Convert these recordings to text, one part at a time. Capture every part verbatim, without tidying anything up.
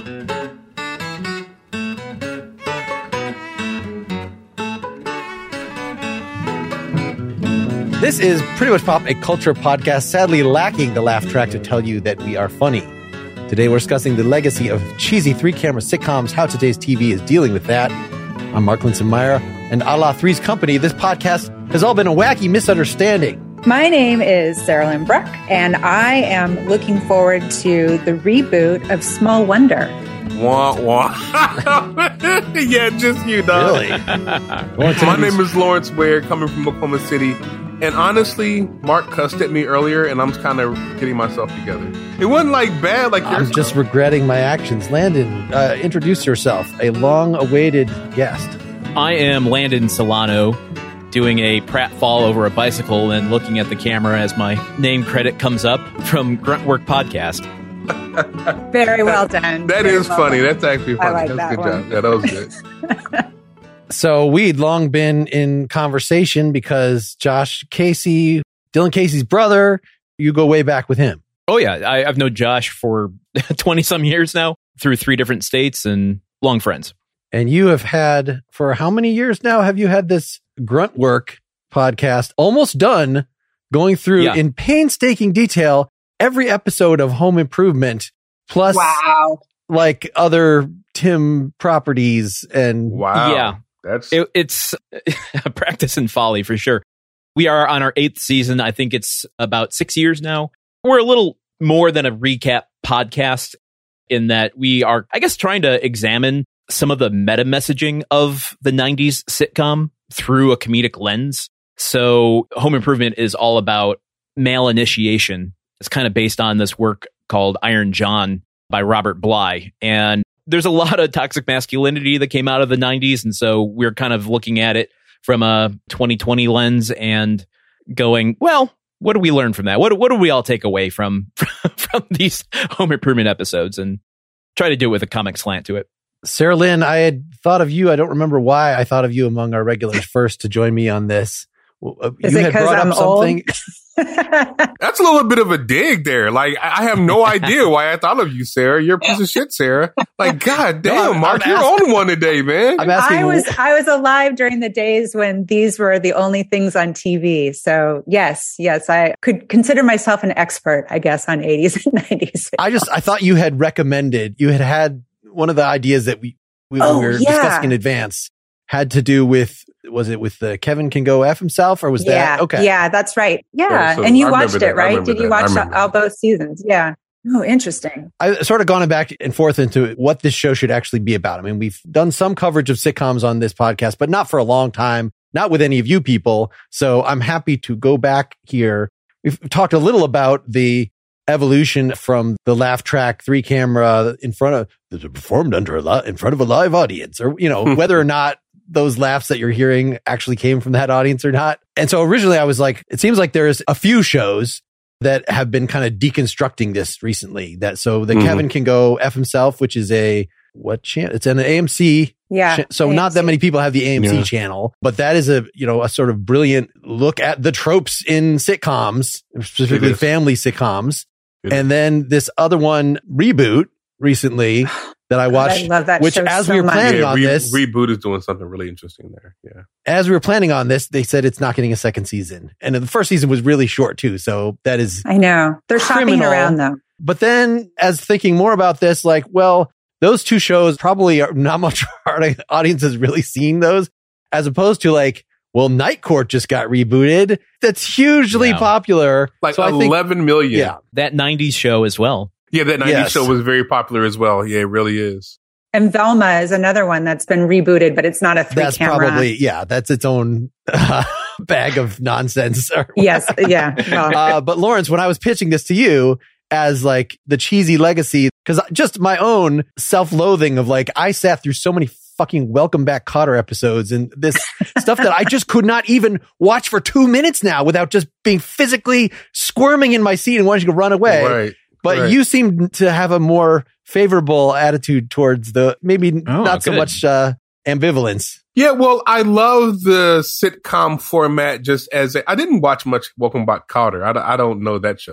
This is Pretty Much Pop, a culture podcast, sadly lacking the laugh track to tell you that we are funny. Today we're discussing the legacy of cheesy three-camera sitcoms, how today's T V is dealing with that. I'm Mark Linson-Meyer, and a la Three's Company, this podcast has all been a wacky misunderstanding. My name is Sarah Lynn Bruck, and I am looking forward to the reboot of Small Wonder. Wah, wah. Yeah, just you, dog. Really? My name is Lawrence Ware, coming from Oklahoma City. And honestly, Mark cussed at me earlier, and I'm kind of getting myself together. It wasn't like bad, like I'm yours. just regretting my actions. Landon, uh, introduce yourself, a long-awaited guest. I am Landon Solano, doing a pratfall over a bicycle and looking at the camera as my name credit comes up from Gruntwork Podcast. Very well done. That Very is well funny. done. That's actually funny. I like That's that a good one. job. Yeah, that was good. So we'd long been in conversation because Josh Casey, Dylan Casey's brother, you go way back with him. Oh, yeah. I, I've known Josh for twenty-some years now through three different states and long friends. And you have had, for how many years now have you had this Gruntwork podcast almost done, going through Yeah. in painstaking detail every episode of Home Improvement, plus Wow. like other Tim properties and Wow. Yeah. That's It, it's a practice in folly for sure. We are on our eighth season. I think it's about six years now. We're a little more than a recap podcast in that we are, I guess, trying to examine some of the meta messaging of the nineties sitcom through a comedic lens. So Home Improvement is all about male initiation. It's kind of based on this work called Iron John by Robert Bly. And there's a lot of toxic masculinity that came out of the nineties. And so we're kind of looking at it from a twenty twenty lens and going, well, what do we learn from that? What, what do we all take away from, from these Home Improvement episodes, and try to do it with a comic slant to it. Sarah Lynn, I had thought of you. I don't remember why I thought of you among our regulars first to join me on this. Uh, Is you it had 'cause brought I'm up something. That's a little bit of a dig there. Like, I I have no idea why I thought of you, Sarah. You're a piece of shit, Sarah. Like, God damn, No, I'm- Mark, I'm you're asking- on one today, man. I'm asking. I was I was alive during the days when these were the only things on T V. So yes, yes, I could consider myself an expert, I guess, on eighties and nineties. I just I thought you had recommended. You had had one of the ideas that we we Oh, were yeah. discussing in advance had to do with. Was it with the Kevin Can Go F himself, or was yeah, that okay? Yeah, that's right. Yeah, Yeah, so and you I remember watched that. it, I right? remember Did you that. I watch remember all that. both seasons? Yeah. Oh, interesting. I sort of gone back and forth into what this show should actually be about. I mean, we've done some coverage of sitcoms on this podcast, but not for a long time, not with any of you people. So I'm happy to go back here. We've talked a little about the evolution from the laugh track three camera in front of, that are performed under a li- in front of a live audience, or, you know, whether or not those laughs that you're hearing actually came from that audience or not. And so originally I was like, it seems like there's a few shows that have been kind of deconstructing this recently. That so the Mhm. Kevin Can Go F himself, which is a what channel? It's an A M C. Yeah. cha- so not that many people have the A M C Yeah. channel, but that is a you know a sort of brilliant look at the tropes in sitcoms, specifically It is. family sitcoms. It And then this other one, Reboot, recently that I watched, I love that which show as so we were much. planning Yeah, on Re- this, Reboot is doing something really interesting there. Yeah. as we were planning on this, they said it's not getting a second season. And the first season was really short too. So that is, I know. They're shopping Criminal. around though. but then as thinking more about this, like, well, those two shows probably are not much audience has really seen those, as opposed to like, well, Night Court just got rebooted. That's hugely Yeah. popular. Like So I think- eleven million. yeah. That nineties show as well. Yeah, that nineties Yes. show was very popular as well. Yeah, it really is. And Velma is another one that's been rebooted, but it's not a three That's camera. probably, yeah, that's its own uh, bag of nonsense. or Yes. Yeah. Well, uh, but Lawrence, when I was pitching this to you as like the cheesy legacy, because just my own self-loathing of like, I sat through so many fucking Welcome Back Kotter episodes and this stuff that I just could not even watch for two minutes now without just being physically squirming in my seat and wanting to run away. Right. But right. you seem to have a more favorable attitude towards the, maybe Oh, not so good. much uh, ambivalence. Yeah, well, I love the sitcom format just as a, I didn't watch much Welcome Back Kotter. I, don't- I don't know that show.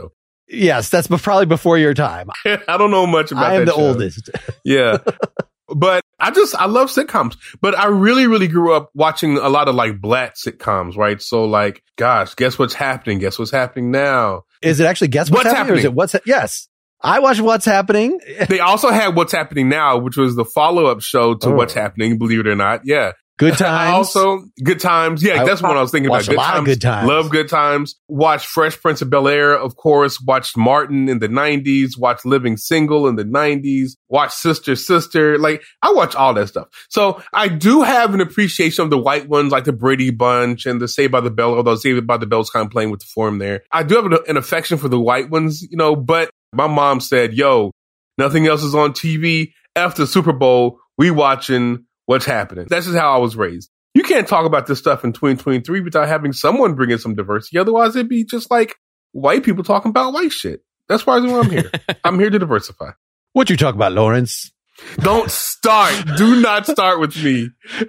Yes, that's probably before your time. I don't know much about that I am the show. oldest. Yeah. But I just, I love sitcoms. But I really, really grew up watching a lot of like black sitcoms, right? So like, gosh, guess what's happening? Guess what's happening now? Is it actually Guess What's, What's Happening? Or is Happening? it What's, yes. I watched What's Happening. They also had What's Happening Now, which was the follow-up show to Oh. What's Happening, believe it or not. Yeah. Good Times. I also, Good Times. Yeah, I that's what I was thinking about. watched a Good lot of Times. Good Times. Love Good Times. Watched Fresh Prince of Bel-Air, of course. Watched Martin in the nineties. Watched Living Single in the nineties. Watched Sister Sister. Like, I watch all that stuff. So I do have an appreciation of the white ones, like the Brady Bunch and the Saved by the Bell, although Saved by the Bell's kind of playing with the form there. I do have an, an affection for the white ones, you know, but my mom said, yo, nothing else is on T V. After the Super Bowl, we watching What's Happening. That's just how I was raised. You can't talk about this stuff in twenty twenty-three without having someone bring in some diversity. Otherwise, it'd be just like white people talking about white shit. That's why I'm here. I'm here to diversify. What you talk about, Lawrence? Don't start. Do not start with me.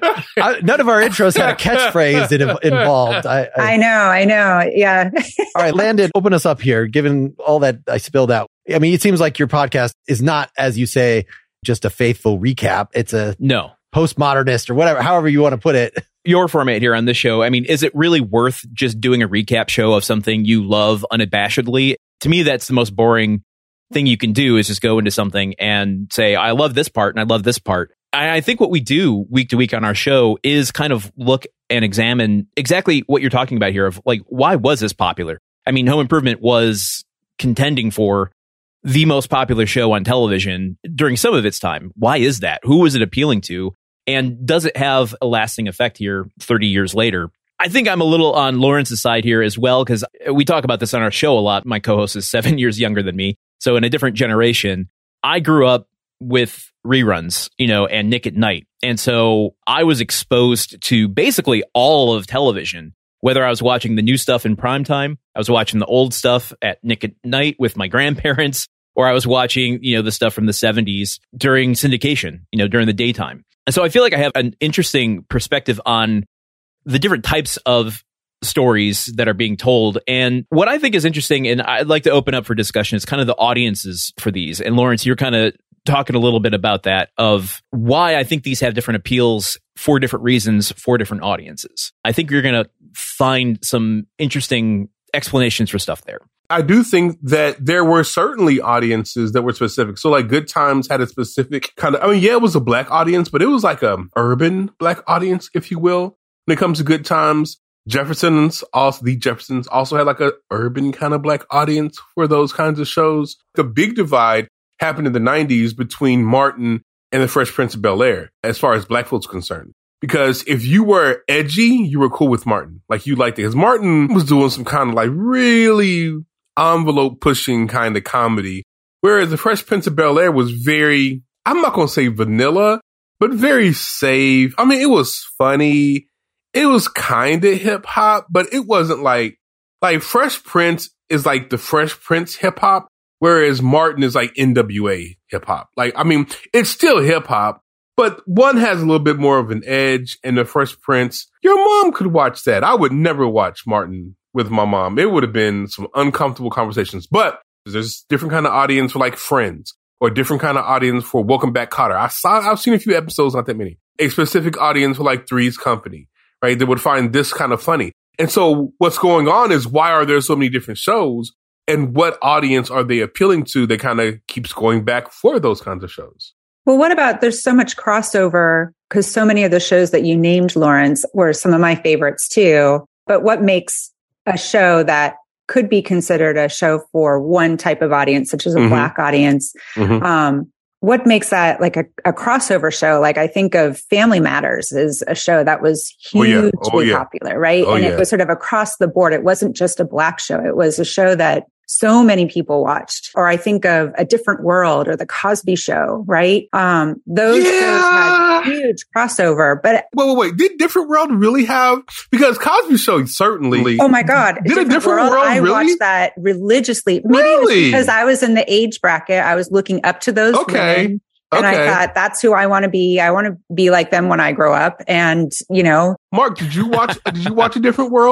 I, none of our intros had a catchphrase in, involved. I, I, I know, I know. Yeah. all right, Landon, open us up here, given all that I spilled out. I mean, it seems like your podcast is not, as you say, just a faithful recap. It's a No. postmodernist or whatever, however you want to put it. Your format here on this show, I mean, is it really worth just doing a recap show of something you love unabashedly? To me, that's the most boring thing you can do, is just go into something and say, I love this part and I love this part. I, I think what we do week to week on our show is kind of look and examine exactly what you're talking about here of like, why was this popular? I mean, Home Improvement was contending for the most popular show on television during some of its time. Why is that? Who was it appealing to? And does it have a lasting effect here thirty years later? I think I'm a little on Lawrence's side here as well, because we talk about this on our show a lot. My co-host is seven years younger than me. So in a different generation, I grew up with reruns, you know, and Nick at Night. And so I was exposed to basically all of television, whether I was watching the new stuff in primetime, I was watching the old stuff at Nick at Night with my grandparents, or I was watching, you know, the stuff from the seventies during syndication, you know, during the daytime. And so I feel like I have an interesting perspective on the different types of stories that are being told. And what I think is interesting, and I'd like to open up for discussion, is kind of the audiences for these. And Lawrence, you're kind of talking a little bit about that, of why I think these have different appeals for different reasons for different audiences. I think you're going to find some interesting explanations for stuff there. I do think that there were certainly audiences that were specific. So like Good Times had a specific kind of, I mean, yeah, it was a black audience, but it was like a urban black audience, if you will. When it comes to Good Times, Jeffersons, also the Jeffersons also had like a urban kind of black audience for those kinds of shows. The big divide happened in the nineties between Martin and the Fresh Prince of Bel-Air, as far as black folks concerned. Because if you were edgy, you were cool with Martin. Like you liked it. Because Martin was doing some kind of like really envelope pushing kind of comedy. Whereas the Fresh Prince of Bel-Air was very, I'm not going to say vanilla, but very safe. I mean, it was funny. It was kind of hip hop, but it wasn't like, like Fresh Prince is like the Fresh Prince hip hop, whereas Martin is like N W A hip hop. Like, I mean, it's still hip hop, but one has a little bit more of an edge. And the Fresh Prince, your mom could watch that. I would never watch Martin with my mom. It would have been some uncomfortable conversations, but there's different kind of audience for like Friends, or a different kind of audience for Welcome Back, Kotter. I saw, I've seen a few episodes, not that many. A specific audience for like Three's Company, right? That would find this kind of funny. And so what's going on is, why are there so many different shows, and what audience are they appealing to that kind of keeps going back for those kinds of shows? Well, what about, there's so much crossover, because so many of the shows that you named, Lawrence, were some of my favorites too. But what makes a show that could be considered a show for one type of audience, such as a mm-hmm. black audience, mm-hmm. um, what makes that like a, a crossover show? Like, I think of Family Matters is a show that was hugely oh, yeah. Oh, yeah. popular, right? Oh, and yeah. it was sort of across the board. It wasn't just a black show. It was a show that so many people watched. Or I think of A Different World or The Cosby Show, right? Um, those yeah. shows had huge crossover. But wait, wait, wait. Did Different World really have? Because Cosby Show certainly. Oh my God! Did Different, a Different World, World I really? watched that religiously. Maybe really? It was because I was in the age bracket. I was looking up to those okay. women. And okay. I thought, that's who I want to be. I want to be like them when I grow up. And, you know. Mark, did you watch, did you watch A Different World?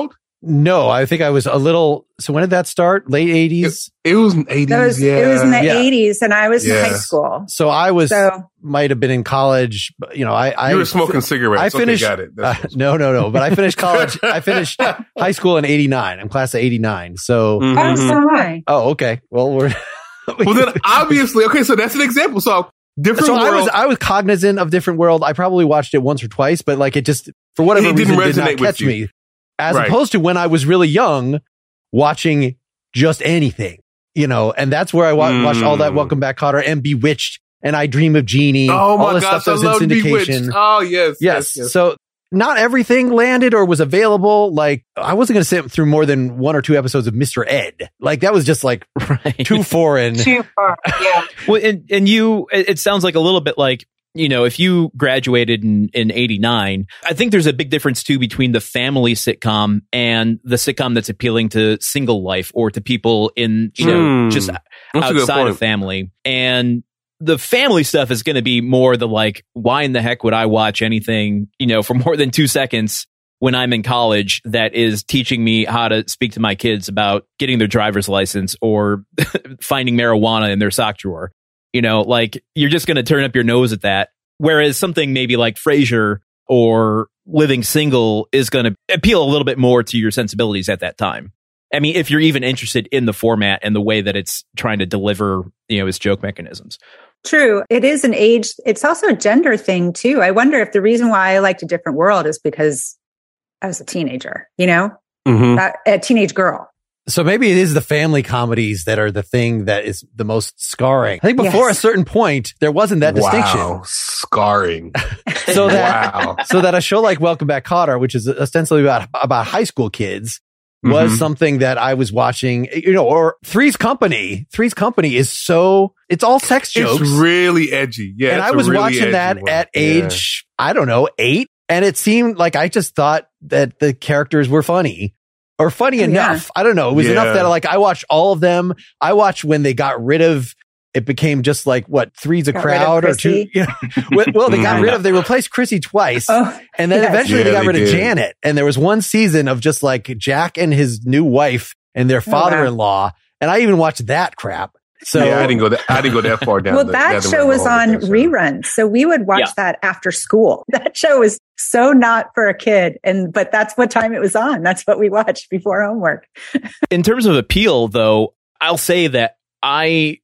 No, I think I was a little. So when did that start? Late eighties? It, it was in the eighties. That was, yeah. It was in the Yeah. eighties, and I was Yeah. in high school. So I was, So might have been in college. But, you know, I, I You were smoking cigarettes. I finished. Okay, got it. Uh, That's no, no, no. But I finished college. I finished high school in eighty-nine. I'm class of eighty-nine. So, Mhm. oh, so am I. oh, okay. Well, we're. Well, then obviously, okay, so that's an example. So different So I world. was I was cognizant of Different World. I probably watched it once or twice, but like it just for whatever It didn't reason did not resonate with catch you. me. As Right. opposed to when I was really young, watching just anything, you know, and that's where I wa- Mm. watched all that Welcome Back, Kotter, and Bewitched, and I Dream of Jeannie. oh all my the gosh, stuff I that was love in syndication. Bewitched. Oh yes, Yes. yes, yes. So not everything landed or was available. Like I wasn't going to sit through more than one or two episodes of Mister Ed. Like that was just like Right. too foreign. Too far. Yeah. Well, and, and you, it it sounds like a little bit like, you know, if you graduated in, in eighty-nine, I think there's a big difference too between the family sitcom and the sitcom that's appealing to single life or to people in, you know, Hmm. just That's a good outside point. of family. And the family stuff is going to be more the like, why in the heck would I watch anything, you know, for more than two seconds when I'm in college that is teaching me how to speak to my kids about getting their driver's license or finding marijuana in their sock drawer. You know, like you're just going to turn up your nose at that. Whereas something maybe like Frasier or Living Single is going to appeal a little bit more to your sensibilities at that time. I mean, if you're even interested in the format and the way that it's trying to deliver, you know, its joke mechanisms. True. It is an age. It's also a gender thing too. I wonder if the reason why I liked A Different World is because I was a teenager, you know, Mhm. That- a teenage girl. So maybe it is the family comedies that are the thing that is the most scarring. I think before Yes. a certain point, there wasn't that distinction. Wow, scarring. So that Wow. so that a show like Welcome Back, Kotter, which is ostensibly about about high school kids, was Mhm. something that I was watching. You know, or Three's Company. Three's Company is so it's all sex jokes, It's really edgy. Yeah, and it's I a was really watching edgy that one. at Yeah. age I don't know eight, and it seemed like I just thought that the characters were funny. Or funny Yeah. enough. I don't know. It was Yeah. enough that like I watched all of them. I watched when they got rid of it became just like what Three's a Got rid of crowd or two. Chrissy. Yeah. Well, well, they got Mhm. rid of they replaced Chrissy twice. Oh, And then yes. eventually Yeah, they got they rid of did. Janet. And there was one season of just like Jack and his new wife and their Oh, wow. father-in-law. And I even watched that crap. So yeah, I didn't go that. I didn't go that far down. well, the, that down the show rabbit was hole on with that show. reruns, so we would watch Yeah. that after school. That show was so not for a kid, and but that's what time it was on. That's what we watched before homework. In terms of appeal, though, I'll say that I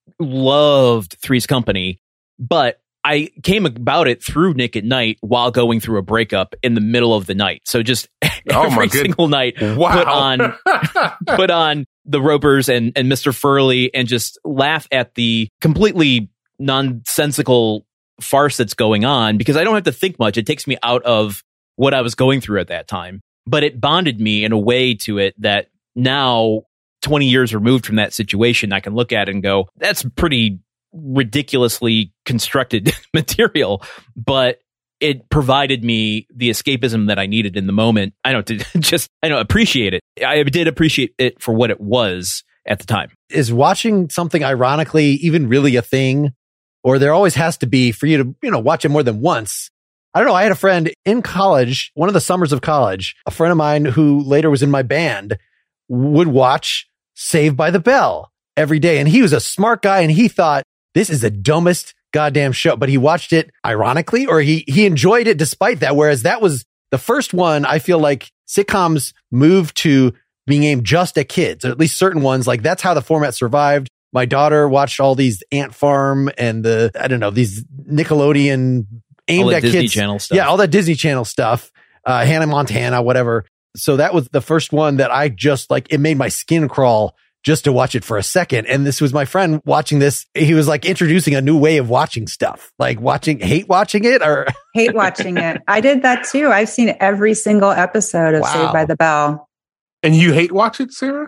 loved Three's Company, but I came about it through Nick at Night while going through a breakup in the middle of the night. So just Oh, my every goodness. single night, Wow. put on put on the Ropers and, and Mister Furley and just laugh at the completely nonsensical farce that's going on because I don't have to think much. It takes me out of what I was going through at that time. But it bonded me in a way to it that now, twenty years removed from that situation, I can look at it and go, that's pretty ridiculously constructed material, but it provided me the escapism that I needed in the moment. I don't just, I don't appreciate it. I did appreciate it for what it was at the time. is watching something ironically even really a thing? Or there always has to be for you to, you know, watch it more than once. I don't know. I had a friend in college, one of the summers of college, a friend of mine who later was in my band would watch Saved by the Bell every day. And he was a smart guy and he thought this is the dumbest goddamn show, but he watched it ironically or he, he enjoyed it despite that. Whereas that was the first one I feel like sitcoms moved to being aimed just at kids, or at least certain ones. Like that's how the format survived. My daughter watched all these Ant Farm and the, I don't know, these Nickelodeon aimed All the at Disney kids. Channel stuff. Yeah, all that Disney Channel stuff. Uh, Hannah Montana, whatever. So that was the first one that I just like, it made my skin crawl just to watch it for a second. And this was my friend watching this. He was like introducing a new way of watching stuff, like watching, hate watching it or Hate watching it. I did that too. I've seen every single episode of Wow. Saved by the Bell. And you hate watch it, Sarah?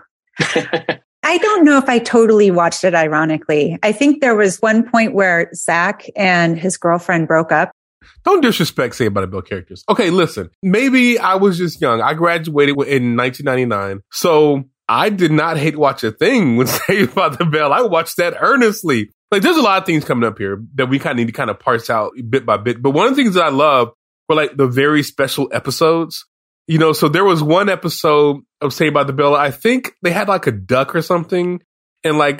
I don't know if I totally watched it ironically. I think there was one point where Zach and his girlfriend broke up. Don't disrespect Saved by the Bell characters. Okay, listen. Maybe I was just young. I graduated in nineteen ninety-nine. So I did not hate watch a thing when Saved by the Bell. I watched that earnestly. Like, there's a lot of things coming up here that we kind of need to kind of parse out bit by bit. But one of the things that I love were like the very special episodes you know, so there was one episode of Saved by the Bell. I think they had like a duck or something. And like,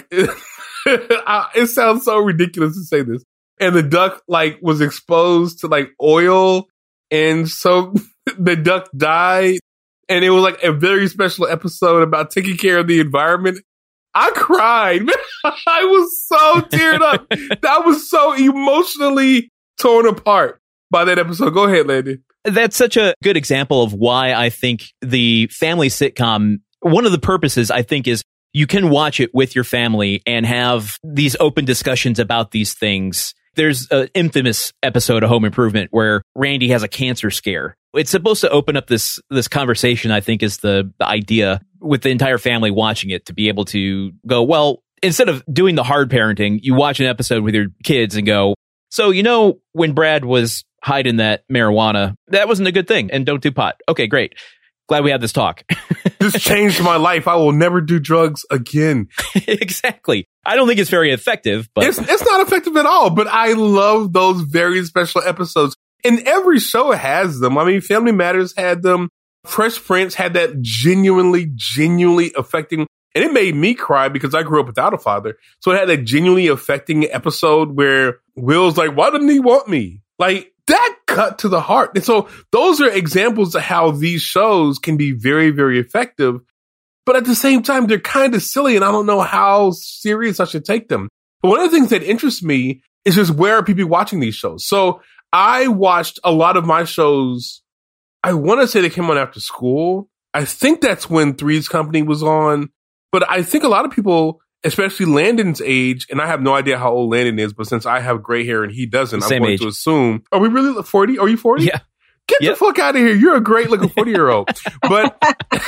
it sounds so ridiculous to say this. And the duck like was exposed to like oil. And so the duck died. And it was like a very special episode about taking care of the environment. I cried. I was so teared up. I was so emotionally torn apart by that episode. Go ahead, Landon. That's such a good example of why I think the family sitcom, one of the purposes I think is you can watch it with your family and have these open discussions about these things. There's an infamous episode of Home Improvement where Randy has a cancer scare. It's supposed to open up this this conversation, I think, is the, the idea with the entire family watching it to be able to go, well, instead of doing the hard parenting, you watch an episode with your kids and go, so, you know, when Brad was hiding that marijuana, that wasn't a good thing. And don't do pot. Okay, great. Glad we had this talk. This changed my life. I will never do drugs again. Exactly. I don't think it's very effective, but it's, it's not effective at all. But I love those very special episodes. And every show has them. I mean, Family Matters had them. Fresh Prince had that genuinely, genuinely affecting. And it made me cry because I grew up without a father. So it had that genuinely affecting episode where Will's like, why didn't he want me? Like, that cut to the heart. And so those are examples of how these shows can be very, very effective. But at the same time, they're kind of silly and I don't know how serious I should take them. But one of the things that interests me is just where are people watching these shows? So I watched a lot of my shows. I want to say they came on after school. I think that's when Three's Company was on. But I think a lot of people, especially Landon's age, and I have no idea how old Landon is, but since I have gray hair and he doesn't, Same I'm going age. to assume. Are we really forty? Are you forty? Yeah. Get Yep. the fuck out of here. You're a great looking forty year old. But,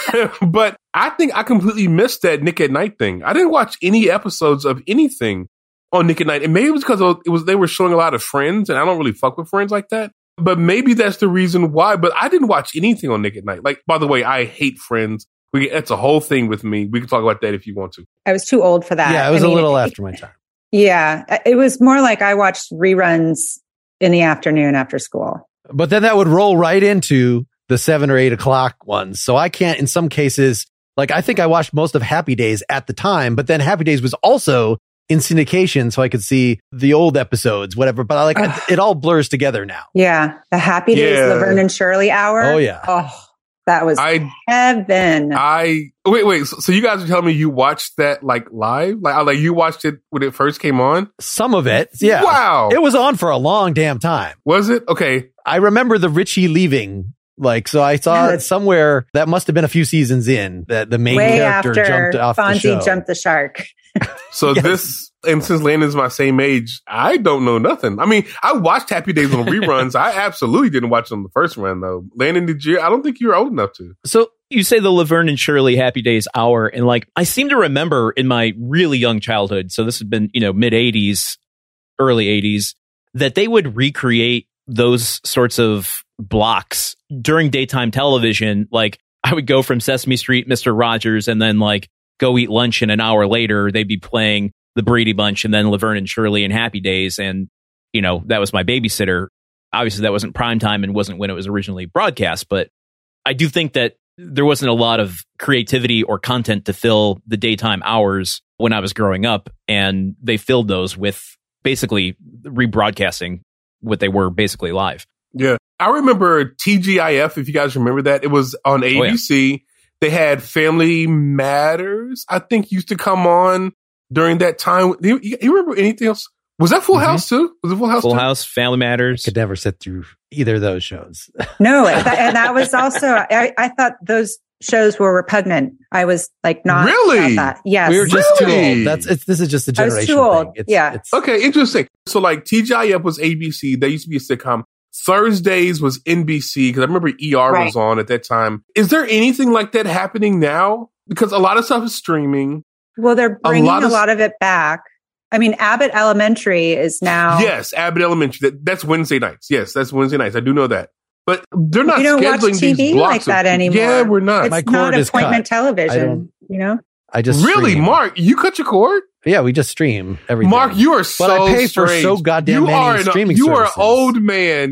but I think I completely missed that Nick at Night thing. I didn't watch any episodes of anything on Nick at Night. And maybe it was because it was, they were showing a lot of Friends and I don't really fuck with Friends like that. But maybe that's the reason why. But I didn't watch anything on Nick at Night. Like, by the way, I hate Friends. We, that's a whole thing with me. We can talk about that if you want to. I was too old for that. Yeah, it was I a mean, little it- after my time. Yeah, it was more like I watched reruns in the afternoon after school. But then that would roll right into the seven or eight o'clock ones. So I can't, in some cases, like I think I watched most of Happy Days at the time, but then Happy Days was also in syndication. So I could see the old episodes, whatever. But I like, Ugh. it all blurs together now. Yeah, the Happy Days Yeah. Laverne and Shirley hour. Oh, yeah. Oh, that was I, heaven. I, wait, wait. So, so you guys are telling me you watched that like live? Like, like you watched it when it first came on? Some of it. Yeah. Wow. It was on for a long damn time. Was it? Okay. I remember the Richie leaving. Like, so I saw Yeah. it somewhere that must have been a few seasons in that the main Way character after jumped off the Fonzie show. jumped the shark. So Yes. this, and since Landon's my same age, I don't know nothing. I mean, I watched Happy Days on reruns. I absolutely didn't watch it on the first run though. Landon, did you? I don't think you were old enough to. So you say the Laverne and Shirley Happy Days hour, and like I seem to remember in my really young childhood, so this has been, you know, mid eighties, early eighties, that they would recreate those sorts of blocks during daytime television. Like I would go from Sesame Street, Mister Rogers, and then like go eat lunch, and an hour later they'd be playing the Brady Bunch and then Laverne and Shirley and Happy Days. And, you know, that was my babysitter. Obviously that wasn't prime time and wasn't when it was originally broadcast, but I do think that there wasn't a lot of creativity or content to fill the daytime hours when I was growing up. And they filled those with basically rebroadcasting what they were basically live. Yeah. I remember T G I F, if you guys remember that. It was on A B C. Oh, yeah. They had Family Matters, I think, used to come on during that time. You, you remember anything else? Was that Full mm-hmm. House too? Was it Full House Full too? House, Family Matters. I could never sit through either of those shows. No, that, and that was also, I, I thought those shows were repugnant. I was like, not really. About that. Yes, we were just really? too old. That's it's. This is just a generation I was too old. thing. It's, yeah. It's, okay. Interesting. So like T G I F was A B C. They used to be a sitcom. Thursdays was N B C because I remember E R right. was on at that time. Is there anything like that happening now? Because a lot of stuff is streaming. Well, they're bringing a lot of, a lot of it back. I mean, Abbott Elementary is now. Yes, Abbott Elementary. That, that's Wednesday nights. Yes, that's Wednesday nights. I do know that. But they're not you don't scheduling watch T V these blocks like that of, anymore. Yeah, we're not. It's My not cord is appointment cut. television. You know. I just really, stream. Mark. You cut your cord. Yeah, we just stream everything. Mark, you are so. But I pay strange. for so goddamn you many are an, streaming You services. are an old man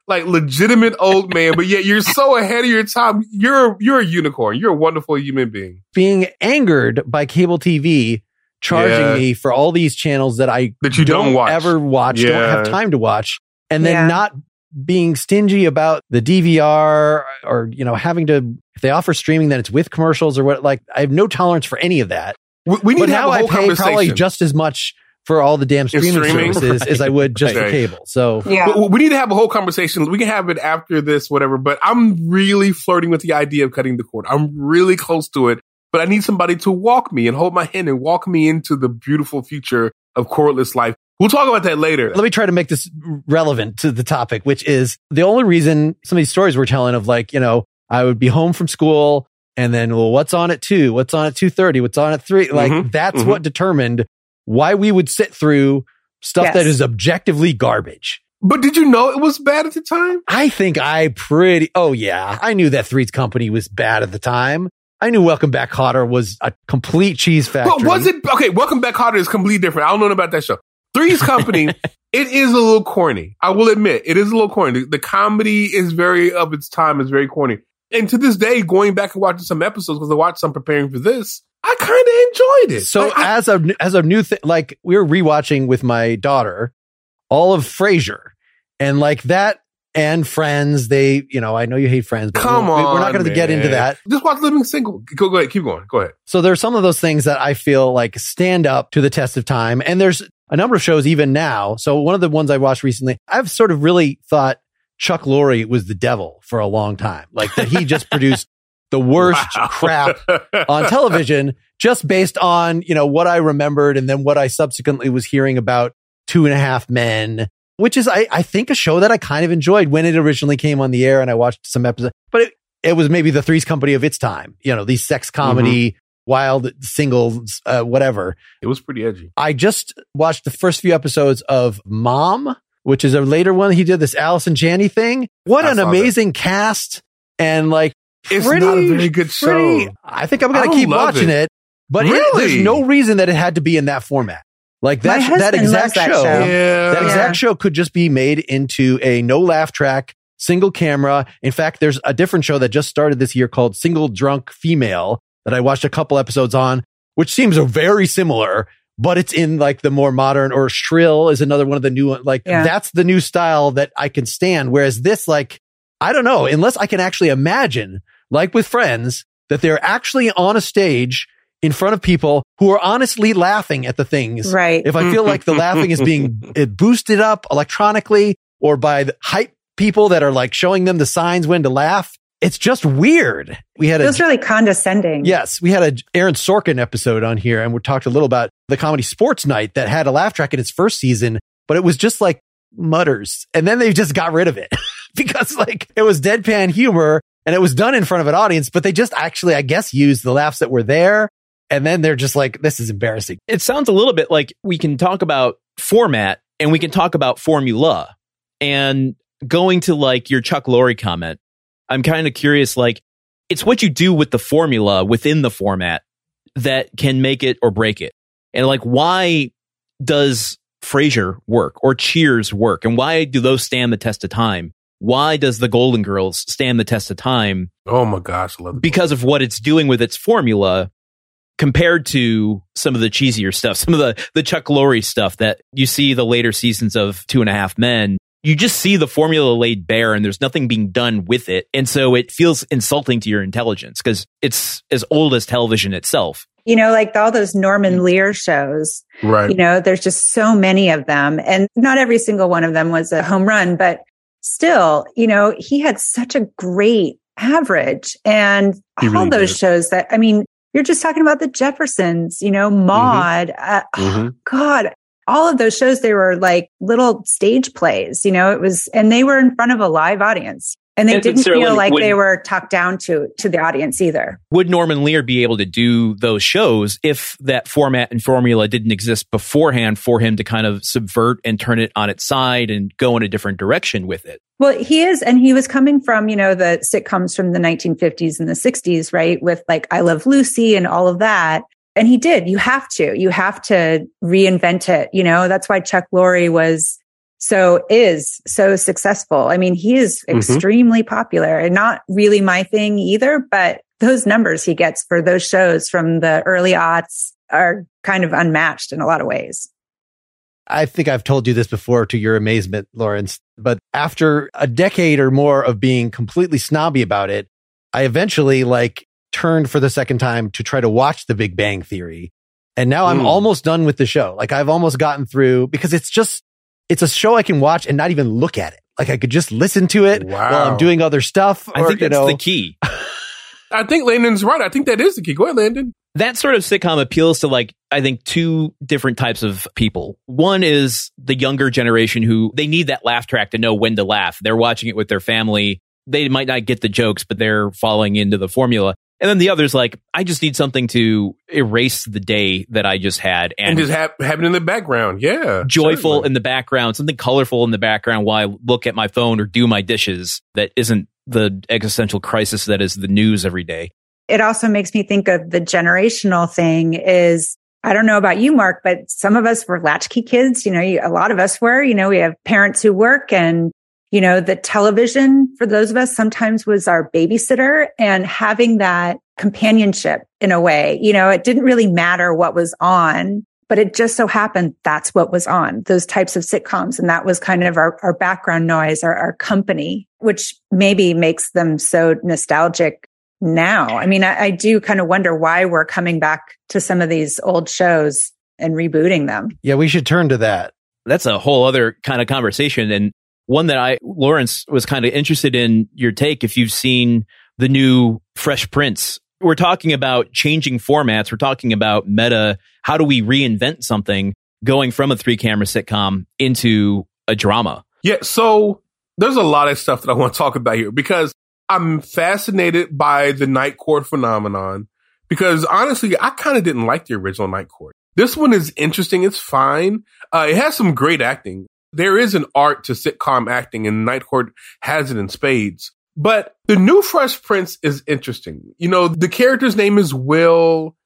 like legitimate old man, but yet you're so ahead of your time. You're you're a unicorn. You're a wonderful human being. Being angered by cable T V charging Yeah. me for all these channels that I That you don't watch. ever watch, Yeah. don't have time to watch, and then Yeah. not being stingy about the D V R or, you know, having to, if they offer streaming, then it's with commercials or what. Like, I have no tolerance for any of that. We, we need But to have now a I whole pay conversation. probably just as much for all the damn streaming, streaming? services Right. as I would just Right. for cable. So Yeah. We, we need to have a whole conversation. We can have it after this, whatever. But I'm really flirting with the idea of cutting the cord. I'm really close to it. But I need somebody to walk me and hold my hand and walk me into the beautiful future of cordless life. We'll talk about that later. let me try to make this relevant to the topic, which is the only reason some of these stories we're telling of, like, you know, I would be home from school and then, well, what's on at two? What's on at two thirty? What's on at three? Like, Mhm, that's mhm. what determined why we would sit through stuff Yes. that is objectively garbage. But did you know it was bad at the time? I think I pretty, oh yeah, I knew that Three's Company was bad at the time. I knew Welcome Back Kotter was a complete cheese factory. But was it okay? Welcome Back, Kotter is completely different. I don't know about that show. Three's Company, it is a little corny. I will admit, it is a little corny. The, the comedy is very of its time. It's very corny. And to this day, going back and watching some episodes because I watched some preparing for this, I kind of enjoyed it. So Like, I- as a as a new thing, like, we were rewatching with my daughter all of Frasier, and like that and Friends. They, you know, I know you hate Friends, but come we, on, we're not going to get into man. that. Just watch Living Single. Go, go ahead, keep going. Go ahead. So there's some of those things that I feel like stand up to the test of time, and there's a number of shows even now. So one of the ones I watched recently, I've sort of really thought Chuck Lorre was the devil for a long time, like that he just produced the worst Wow. crap on television, just based on, you know, what I remembered and then what I subsequently was hearing about Two and a Half Men, which is, I, I think, a show that I kind of enjoyed when it originally came on the air, and I watched some episodes, but it, it was maybe the Three's Company of its time, you know, these sex comedy, Mm-hmm. wild singles, uh, whatever. It was pretty edgy. I just watched the first few episodes of Mom, which is a later one. He did this Allison Janney thing. What I an saw amazing cast. And like, It's pretty, not a very good pretty- show. I think I'm I going to don't keep love watching it, it. but it, Really? there's no reason that it had to be in that format. Like My that, husband that loves exact that show, show. Yeah. that Yeah. exact show could just be made into a no laugh track, single camera. In fact, there's a different show that just started this year called Single Drunk Female that I watched a couple episodes on, which seems very similar, but it's in like the more modern, or Shrill is another one of the new ones. Like, Yeah. that's the new style that I can stand. Whereas this, like, I don't know, unless I can actually imagine, like with Friends, that they're actually on a stage in front of people who are honestly laughing at the things. Right. If I feel like the laughing is being uh, boosted up electronically or by the hype people that are like showing them the signs when to laugh, it's just weird. We had a, Feels really condescending. yes, we had a Aaron Sorkin episode on here, and we talked a little about the Comedy Sports Night that had a laugh track in its first season, but it was just like mutters. And then they just got rid of it because like it was deadpan humor and it was done in front of an audience, but they just actually, I guess, used the laughs that were there. And then they're just like, this is embarrassing. It sounds a little bit like we can talk about format and we can talk about formula. And going to like your Chuck Lorre comment, I'm kind of curious, like, it's what you do with the formula within the format that can make it or break it. And like, why does Frasier work or Cheers work? And why do those stand the test of time? Why does the Golden Girls stand the test of time? Oh my gosh, I love it. Because of what it's doing with its formula compared to some of the cheesier stuff, some of the, the Chuck Lorre stuff that you see the later seasons of Two and a Half Men. You just see the formula laid bare and there's nothing being done with it. And so it feels insulting to your intelligence because it's as old as television itself. You know, like all those Norman Lear shows, Right. you know, there's just so many of them. And not every single one of them was a home run, but still, you know, he had such a great average. And He all really those did. shows that, I mean, you're just talking about the Jeffersons, you know, Maude, uh, Mhm. oh, God, all of those shows, they were like little stage plays, you know, it was, and they were in front of a live audience. And they And didn't certainly feel like they wouldn't- were talked down to to the audience either. Would Norman Lear be able to do those shows if that format and formula didn't exist beforehand for him to kind of subvert and turn it on its side and go in a different direction with it? Well, he is, and he was coming from, you know, the sitcoms from the nineteen fifties and the sixties, right? With like I Love Lucy and all of that. And he did. You have to. You have to reinvent it. You know, that's why Chuck Lorre was so is so successful. I mean, he is extremely mm-hmm. popular and not really my thing either, but those numbers he gets for those shows from the early aughts are kind of unmatched in a lot of ways. I think I've told you this before to your amazement, Lawrence, but after a decade or more of being completely snobby about it, I eventually like turned for the second time to try to watch The Big Bang Theory. And now I'm mm. almost done with the show. Like I've almost gotten through because it's just, it's a show I can watch and not even look at it. Like I could just listen to it wow. while I'm doing other stuff. I or, think that's you know, the key. I think Landon's right. I think that is the key. Go ahead, Landon. That sort of sitcom appeals to like, I think two different types of people. One is the younger generation who they need that laugh track to know when to laugh. They're watching it with their family. They might not get the jokes, but they're falling into the formula. And then the other's like, I just need something to erase the day that I just had. And, and just have, have it in the background. Yeah. Joyful certainly. in the background, something colorful in the background while I look at my phone or do my dishes that isn't the existential crisis that is the news every day. It also makes me think of the generational thing is, I don't know about you, Mark, but some of us were latchkey kids. You know, you, a lot of us were, you know, we have parents who work and, you know, the television for those of us sometimes was our babysitter and having that companionship in a way, you know, it didn't really matter what was on, but it just so happened that's what was on, those types of sitcoms. And that was kind of our, our background noise, our, our company, which maybe makes them so nostalgic now. I mean, I, I do kind of wonder why we're coming back to some of these old shows and rebooting them. Yeah, we should turn to that. That's a whole other kind of conversation. And one that I, Lawrence, was kind of interested in your take if you've seen the new Fresh Prince. We're talking about changing formats. We're talking about meta. How do we reinvent something going from a three camera sitcom into a drama? Yeah. So there's a lot of stuff that I want to talk about here because I'm fascinated by the Night Court phenomenon because honestly, I kind of didn't like the original Night Court. This one is interesting. It's fine. Uh, it has some great acting. There is an art to sitcom acting and Night Court has it in spades. But the new Fresh Prince is interesting. You know, the character's name is Will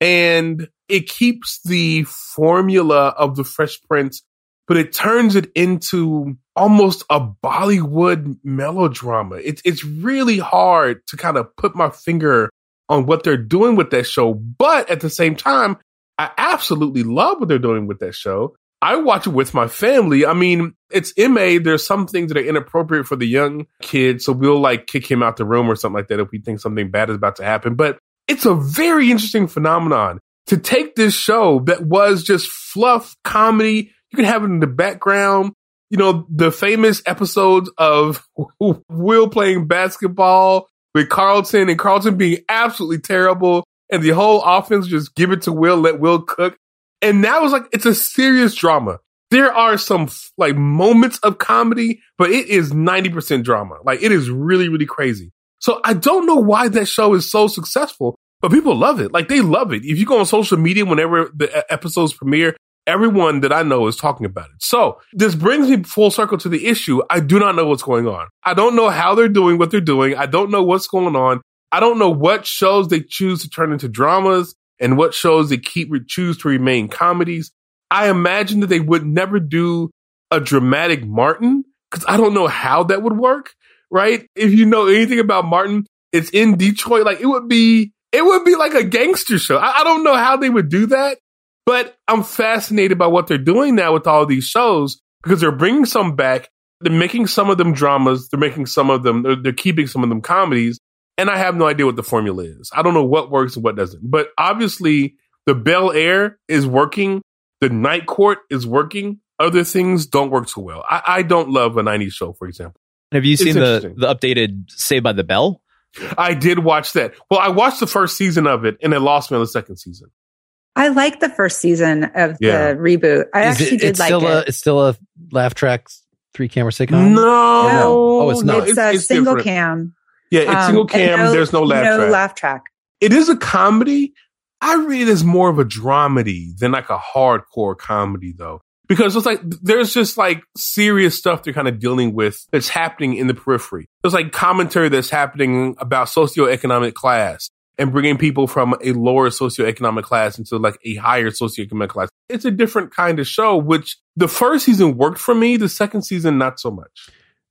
and it keeps the formula of the Fresh Prince, but it turns it into almost a Bollywood melodrama. It's, it's really hard to kind of put my finger on what they're doing with that show. But at the same time, I absolutely love what they're doing with that show. I watch it with my family. I mean, it's M A. There's some things that are inappropriate for the young kids. So we'll like kick him out the room or something like that if we think something bad is about to happen. But it's a very interesting phenomenon to take this show that was just fluff comedy. You can have it in the background. You know, the famous episodes of Will playing basketball with Carlton and Carlton being absolutely terrible. And the whole offense just give it to Will, let Will cook. And now it's like, it's a serious drama. There are some like moments of comedy, but it is ninety percent drama. Like it is really, really crazy. So I don't know why that show is so successful, but people love it. Like they love it. If you go on social media, whenever the episodes premiere, everyone that I know is talking about it. So this brings me full circle to the issue. I do not know what's going on. I don't know how they're doing what they're doing. I don't know what's going on. I don't know what shows they choose to turn into dramas and what shows they keep choose to remain comedies. I imagine that they would never do a dramatic Martin because I don't know how that would work, right? If you know anything about Martin, it's in Detroit. Like it would be, it would be like a gangster show. I, I don't know how they would do that, but I'm fascinated by what they're doing now with all these shows because they're bringing some back. They're making some of them dramas. They're making some of them, they're, they're keeping some of them comedies. And I have no idea what the formula is. I don't know what works and what doesn't. But obviously, the Bel Air is working. The Night Court is working. Other things don't work so well. I, I don't love a nineties show, for example. Have you seen the, the updated Saved by the Bell? I did watch that. Well, I watched the first season of it, and it lost me on the second season. I liked the first season of Yeah. the reboot. I Is actually it, did it's like still it. A, it's still a laugh track three camera sitcom? No. No. Oh, it's not. It's, a it's single different. cam. Yeah, it's Um, single and cam. There's no laugh no track. laugh track. It is a comedy. I read it as more of a dramedy than like a hardcore comedy, though. Because it's like, there's just like serious stuff they're kind of dealing with that's happening in the periphery. There's like commentary that's happening about socioeconomic class and bringing people from a lower socioeconomic class into like a higher socioeconomic class. It's a different kind of show, which the first season worked for me. The second season, not so much.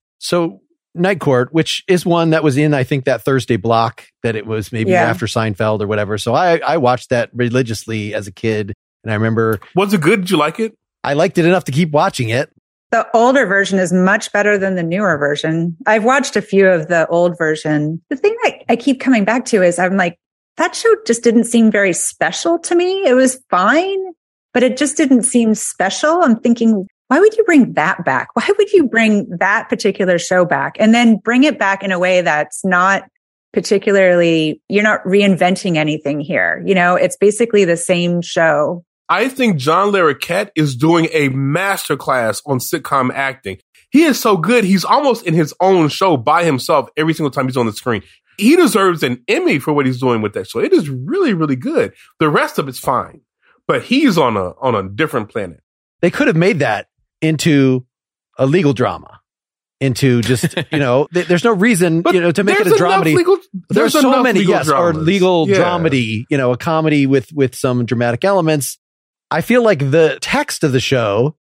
So Night Court, which is one that was in, I think, that Thursday block that it was maybe Yeah. after Seinfeld or whatever. So I, I watched that religiously as a kid. And I remember, Was it good? Did you like it? I liked it enough to keep watching it. The older version is much better than the newer version. I've watched a few of the old version. The thing that I keep coming back to is I'm like, that show just didn't seem very special to me. It was fine, but it just didn't seem special. I'm thinking, why would you bring that back? Why would you bring that particular show back and then bring it back in a way that's not particularly, you're not reinventing anything here. You know, it's basically the same show. I think John Larroquette is doing a masterclass on sitcom acting. He is so good. He's almost in his own show by himself every single time he's on the screen. He deserves an Emmy for what he's doing with that show. It is really, really good. The rest of it's fine, but he's on a on a different planet. They could have made that into a legal drama, into just, you know, th- there's no reason, But you know, to make it a there's enough dramedy. legal- There's, there's so enough many, legal yes, or dramas. legal Yeah. dramedy, you know, a comedy with, with some dramatic elements. I feel like the text of the show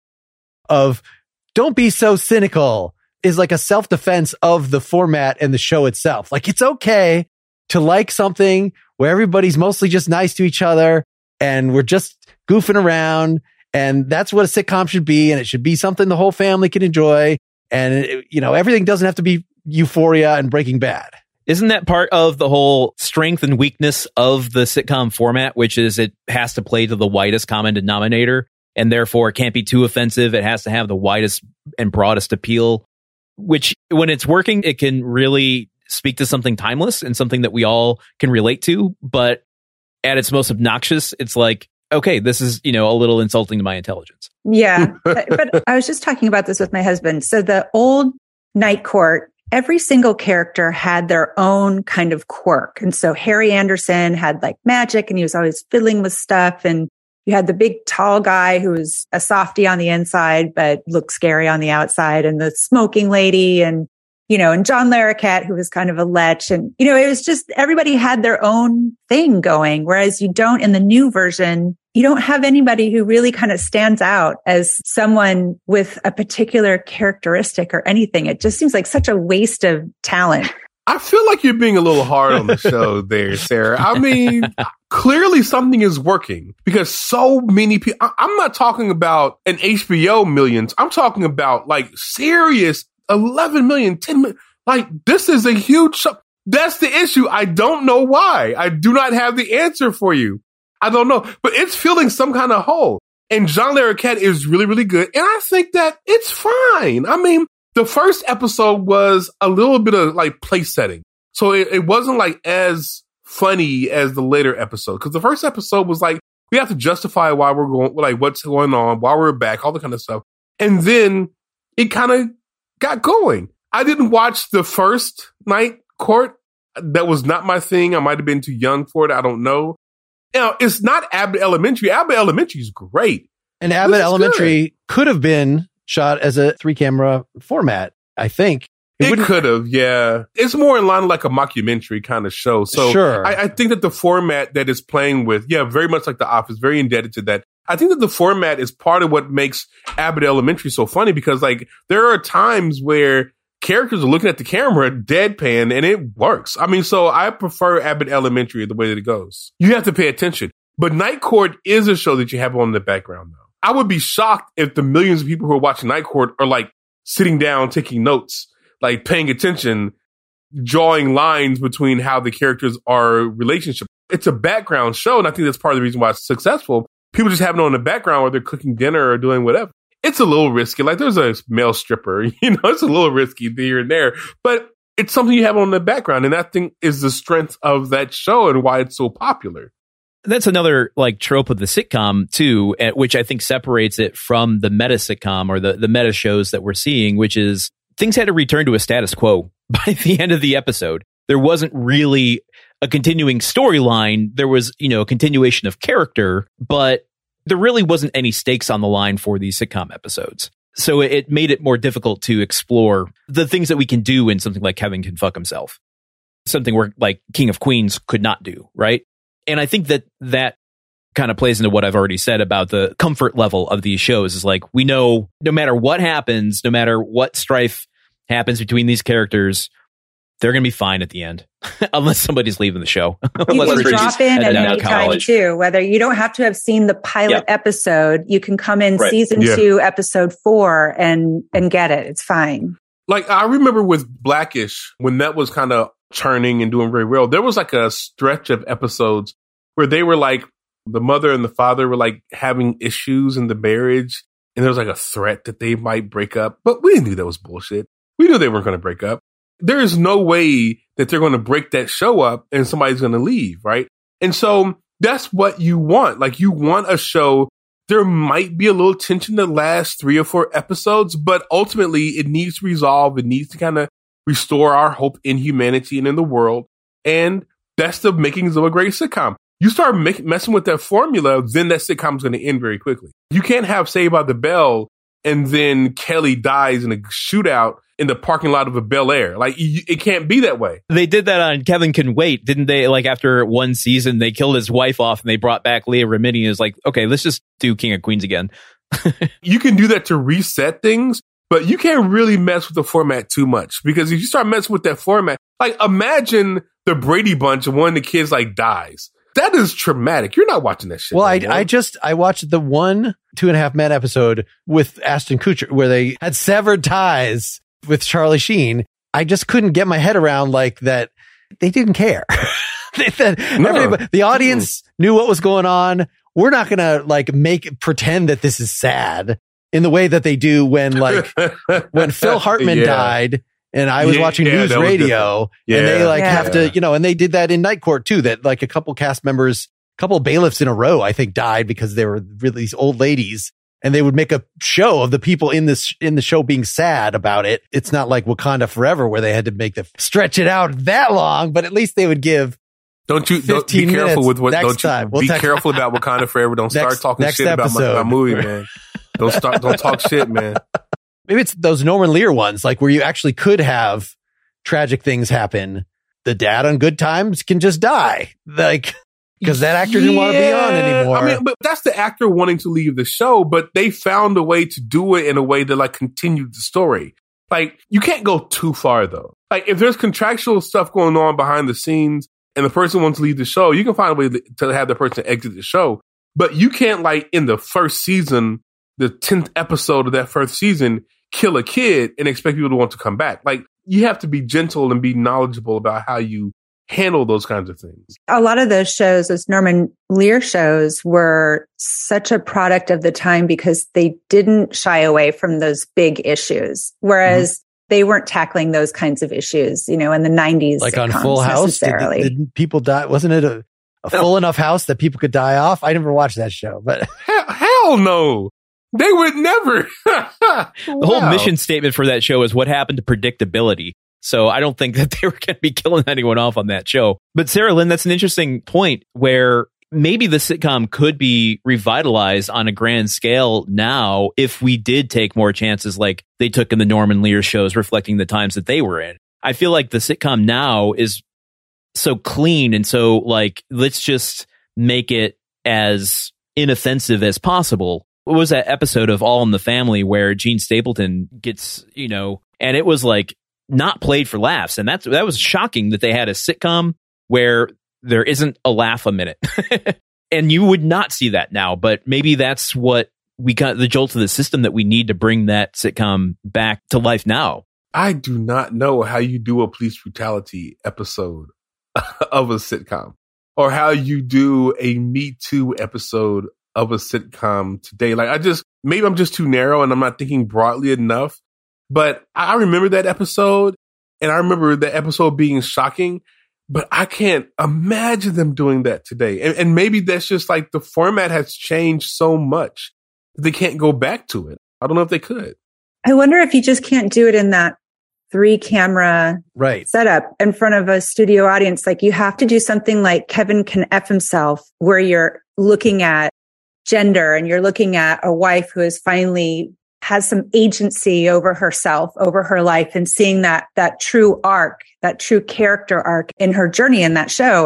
of don't be so cynical is like a self-defense of the format and the show itself. Like, it's okay to like something where everybody's mostly just nice to each other and we're just goofing around. And that's what a sitcom should be. And it should be something the whole family can enjoy. And, it, you know, everything doesn't have to be Euphoria and Breaking Bad. Isn't that part of the whole strength and weakness of the sitcom format, which is it has to play to the widest common denominator and therefore it can't be too offensive. It has to have the widest and broadest appeal, which when it's working, it can really speak to something timeless and something that we all can relate to. But at its most obnoxious, it's like, okay, this is, you know, a little insulting to my intelligence. Yeah. but, but I was just talking about this with my husband. So the old Night Court, every single character had their own kind of quirk. And so Harry Anderson had like magic and he was always fiddling with stuff. And you had the big tall guy who was a softie on the inside, but looked scary on the outside, and the smoking lady, and, you know, and John Larroquette, who was kind of a lech. And, you know, it was just everybody had their own thing going. Whereas you don't in the new version, you don't have anybody who really kind of stands out as someone with a particular characteristic or anything. It just seems like such a waste of talent. I feel like you're being a little hard on the show there, Sarah. I mean, clearly something is working because so many people, I- I'm not talking about an H B O millions. I'm talking about like serious eleven million, ten million. Like, this is a huge show. That's the issue. I don't know why. I do not have the answer for you. I don't know, but it's filling some kind of hole. And John Larroquette is really, really good. And I think that it's fine. I mean, the first episode was a little bit of like place setting. So it, it wasn't like as funny as the later episode. Cause the first episode was like, we have to justify why we're going, like what's going on, why we're back, all the kind of stuff. And then it kind of got going. I didn't watch the first Night Court. That was not my thing. I might have been too young for it. I don't know. Now, it's not Abbott Elementary. Abbott Elementary is great. And Abbott Elementary could have been shot as a three camera format, I think. It, It could have, yeah. It's more in line with like a mockumentary kind of show. So Sure. I, I think that the format that it's playing with, yeah, very much like The Office, very indebted to that. I think that the format is part of what makes Abbott Elementary so funny because like there are times where characters are looking at the camera deadpan and it works. I mean, so I prefer Abbott Elementary the way that it goes. You have to pay attention. But Night Court is a show that you have on in the background though. I would be shocked if the millions of people who are watching Night Court are like sitting down, taking notes, like paying attention, drawing lines between how the characters are relationship. It's a background show. And I think that's part of the reason why it's successful. People just have it on the background while they're cooking dinner or doing whatever. It's a little risky. Like there's a male stripper, you know, it's a little risky here and there, but it's something you have on the background. And that thing is the strength of that show and why it's so popular. That's another like trope of the sitcom too, at which I think separates it from the meta sitcom or the, the meta shows that we're seeing, which is things had to return to a status quo by the end of the episode. There wasn't really a continuing storyline. There was, you know, a continuation of character, but there really wasn't any stakes on the line for these sitcom episodes. So it made it more difficult to explore the things that we can do in something like Kevin Can Fuck Himself. Something where like King of Queens could not do, right? And I think that that kind of plays into what I've already said about the comfort level of these shows. Is like, we know no matter what happens, no matter what strife happens between these characters, they're going to be fine at the end, unless somebody's leaving the show. You Unless can drop in at any time too, whether you don't have to have seen the pilot yeah. episode. You can come in right. season yeah. two, episode four and, and get it. It's fine. Like, I remember with Blackish, when that was kind of churning and doing very well, there was like a stretch of episodes where they were like, the mother and the father were like having issues in the marriage. And there was like a threat that they might break up. But we knew that was bullshit. We knew they weren't going to break up. There is no way that they're going to break that show up and somebody's going to leave, right? And so that's what you want. Like, you want a show. There might be a little tension the last three or four episodes, but ultimately it needs to resolve. It needs to kind of restore our hope in humanity and in the world. And that's the makings of a great sitcom. You start make, messing with that formula, then that sitcom is going to end very quickly. You can't have Saved by the Bell and then Kelly dies in a shootout in the parking lot of a Bel Air. Like, you, it can't be that way. They did that on Kevin Can Wait, didn't they? Like, after one season, they killed his wife off and they brought back Leah Remini. And it's like, okay, let's just do King of Queens again. You can do that to reset things, but you can't really mess with the format too much, because if you start messing with that format, like, imagine the Brady Bunch and one of the kids like dies. That is traumatic. You're not watching that shit. Well, I, I just, I watched the one Two and a Half Men episode with Ashton Kutcher where they had severed ties with Charlie Sheen. I just couldn't get my head around like that. They didn't care. they said, no. everybody, the audience mm. knew what was going on. We're not going to like make pretend that this is sad in the way that they do when like when Phil Hartman yeah. died. And I was yeah, watching yeah, News Radio yeah. and they like yeah. have to, you know, and they did that in Night Court too, that like a couple cast members, a couple of bailiffs in a row, I think died because they were really these old ladies, and they would make a show of the people in this, in the show being sad about it. It's not like Wakanda Forever where they had to make the stretch it out that long, but at least they would give. Don't you, don't be careful with what, don't you, we'll be careful about Wakanda Forever. Don't start next, talking next shit episode. about my, my movie, man. Don't start, don't talk shit, man. Maybe it's those Norman Lear ones, like where you actually could have tragic things happen. The dad on Good Times can just die, like, because that actor didn't yeah. want to be on anymore. I mean, but that's the actor wanting to leave the show, but they found a way to do it in a way to like continue the story. Like, you can't go too far though. Like, if there's contractual stuff going on behind the scenes and the person wants to leave the show, you can find a way to have the person exit the show. But you can't, like, in the first season, the tenth episode of that first season, kill a kid and expect people to want to come back. Like, you have to be gentle and be knowledgeable about how you handle those kinds of things. A lot of those shows, those Norman Lear shows, were such a product of the time because they didn't shy away from those big issues. Whereas mm-hmm. they weren't tackling those kinds of issues, you know, in the nineties. Like on Full House, did, did people die? Wasn't it a, a full no. enough house that people could die off? I never watched that show, but hell, hell no. They would never. The wow. whole mission statement for that show is what happened to predictability. So I don't think that they were going to be killing anyone off on that show. But Sarah Lynn, that's an interesting point where maybe the sitcom could be revitalized on a grand scale now if we did take more chances like they took in the Norman Lear shows, reflecting the times that they were in. I feel like the sitcom now is so clean and so like, let's just make it as inoffensive as possible. What was that episode of All in the Family where Gene Stapleton gets, you know, and it was like not played for laughs. And that's, that was shocking that they had a sitcom where there isn't a laugh a minute. And you would not see that now, but maybe that's what we got, the jolt of the system that we need to bring that sitcom back to life now. I do not know how you do a police brutality episode of a sitcom, or how you do a Me Too episode of a sitcom today. Like, I just, maybe I'm just too narrow and I'm not thinking broadly enough, but I remember that episode and I remember that episode being shocking, but I can't imagine them doing that today. And, and maybe that's just like the format has changed so much that they can't go back to it. I don't know if they could. I wonder if you just can't do it in that three camera right. setup in front of a studio audience. Like, you have to do something like Kevin Can F Himself, where you're looking at gender and you're looking at a wife who has finally has some agency over herself, over her life, and seeing that, that true arc, that true character arc in her journey in that show.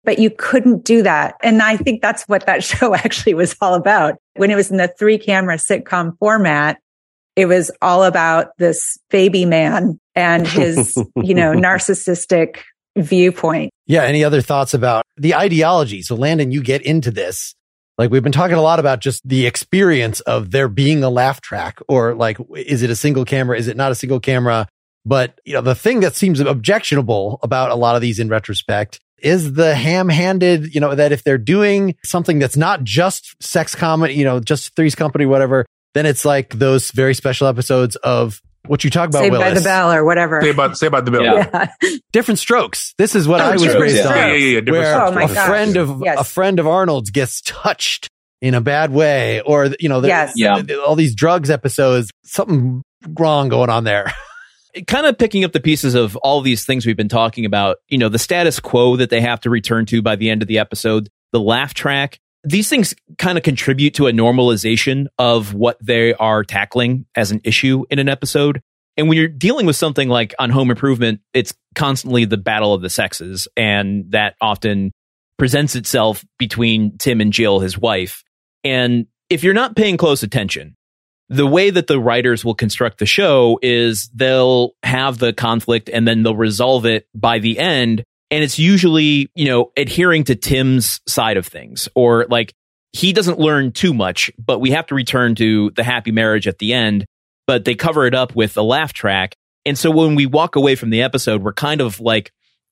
but you couldn't do that. And I think that's what that show actually was all about. When it was in the three camera sitcom format, it was all about this baby man and his, you know, narcissistic viewpoint. Yeah. Any other thoughts about the ideology? So Landon, you get into this. Like we've been talking a lot about just the experience of there being a laugh track, or like, is it a single camera? Is it not a single camera? But you know, the thing that seems objectionable about a lot of these in retrospect is the ham-handed, you know, that if they're doing something that's not just sex comedy, you know, just Three's Company, whatever, then it's like those very special episodes of what you talk about, Saved Willis. by the Bell or whatever. Say about, say about the Bell. Yeah. Different Strokes. This is what Different I was Strokes. raised Yeah, on. yeah, yeah, yeah. Different Where Strokes. Oh my a gosh. friend of Yes. a friend of Arnold's gets touched in a bad way, or you know, Yes. Yeah. all these drugs episodes, something wrong going on there. Kind of picking up the pieces of all these things we've been talking about, you know, the status quo that they have to return to by the end of the episode, the laugh track. These things kind of contribute to a normalization of what they are tackling as an issue in an episode. And when you're dealing with something like on Home Improvement, it's constantly the battle of the sexes. And that often presents itself between Tim and Jill, his wife. And if you're not paying close attention, the way that the writers will construct the show is they'll have the conflict and then they'll resolve it by the end. And it's usually, you know, adhering to Tim's side of things, or like he doesn't learn too much, but we have to return to the happy marriage at the end. But they cover it up with a laugh track. And so when we walk away from the episode, we're kind of like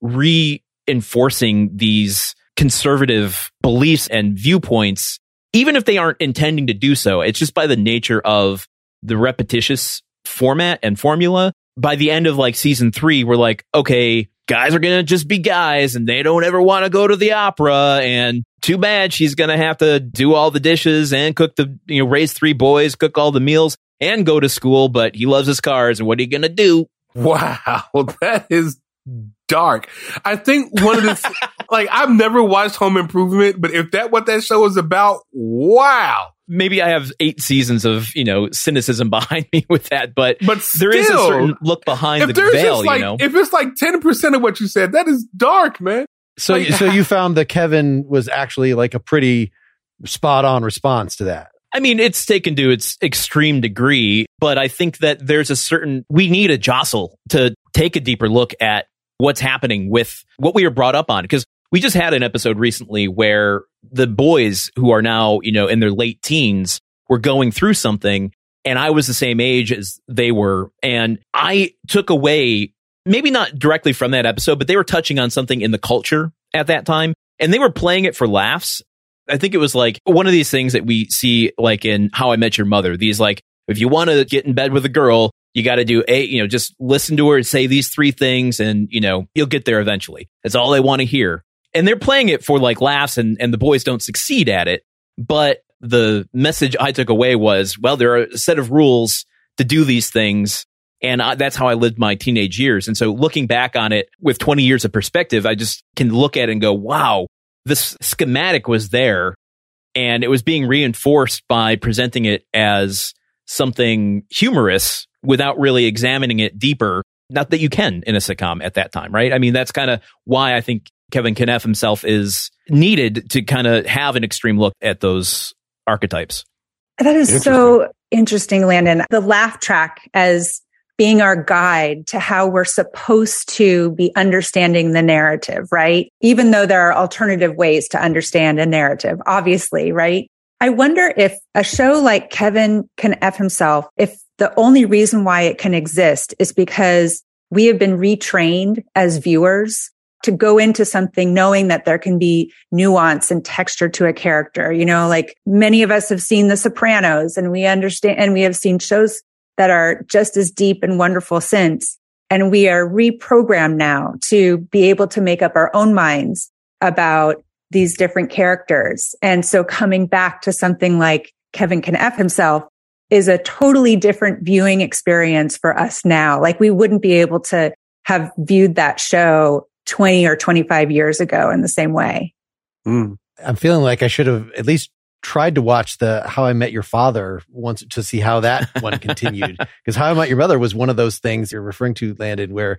reinforcing these conservative beliefs and viewpoints, even if they aren't intending to do so. It's just by the nature of the repetitious format and formula. By the end of like season three, we're like, okay, guys are going to just be guys and they don't ever want to go to the opera. And too bad she's going to have to do all the dishes and cook the, you know, raise three boys, cook all the meals and go to school. But he loves his cars. And what are you going to do? Wow, that is dark. I think one of the, like, I've never watched Home Improvement, but if that what that show is about, wow. Maybe I have eight seasons of, you know, cynicism behind me with that, but, But there is a still, certain look behind if the there's veil, just like, you know? if it's like ten percent of what you said, that is dark, man. So, Like, so you found that Kevin was actually like a pretty spot on response to that. I mean, it's taken to its extreme degree, but I think that there's a certain, we need a jostle to take a deeper look at what's happening with what we were brought up on. Because we just had an episode recently where the boys who are now, you know, in their late teens were going through something, and I was the same age as they were. And I took away, maybe not directly from that episode, but they were touching on something in the culture at that time, and they were playing it for laughs. I think it was like one of these things that we see like in How I Met Your Mother. These like, if you want to get in bed with a girl, you got to do a, you know, just listen to her and say these three things and, you know, you'll get there eventually. That's all they want to hear. And they're playing it for like laughs, and, and the boys don't succeed at it. But the message I took away was, well, there are a set of rules to do these things. And I, that's how I lived my teenage years. And so looking back on it with twenty years of perspective, I just can look at it and go, wow, this schematic was there, and it was being reinforced by presenting it as something humorous without really examining it deeper. Not that you can in a sitcom at that time, right? I mean, that's kind of why I think Kevin Kneff himself is needed to kind of have an extreme look at those archetypes. That is so interesting, Landon. The laugh track as being our guide to how we're supposed to be understanding the narrative, right? Even though there are alternative ways to understand a narrative, obviously, right? I wonder if a show like Kevin Kneff himself, if the only reason why it can exist is because we have been retrained as viewers to go into something knowing that there can be nuance and texture to a character. You know, like many of us have seen The Sopranos, and we understand, and we have seen shows that are just as deep and wonderful since. And we are reprogrammed now to be able to make up our own minds about these different characters. And so coming back to something like Kevin Kneff himself is a totally different viewing experience for us now. Like we wouldn't be able to have viewed that show twenty or twenty-five years ago in the same way. Mm. I'm feeling like I should have at least tried to watch the How I Met Your Father once to see how that one continued. Because How I Met Your Mother was one of those things you're referring to, Landon, where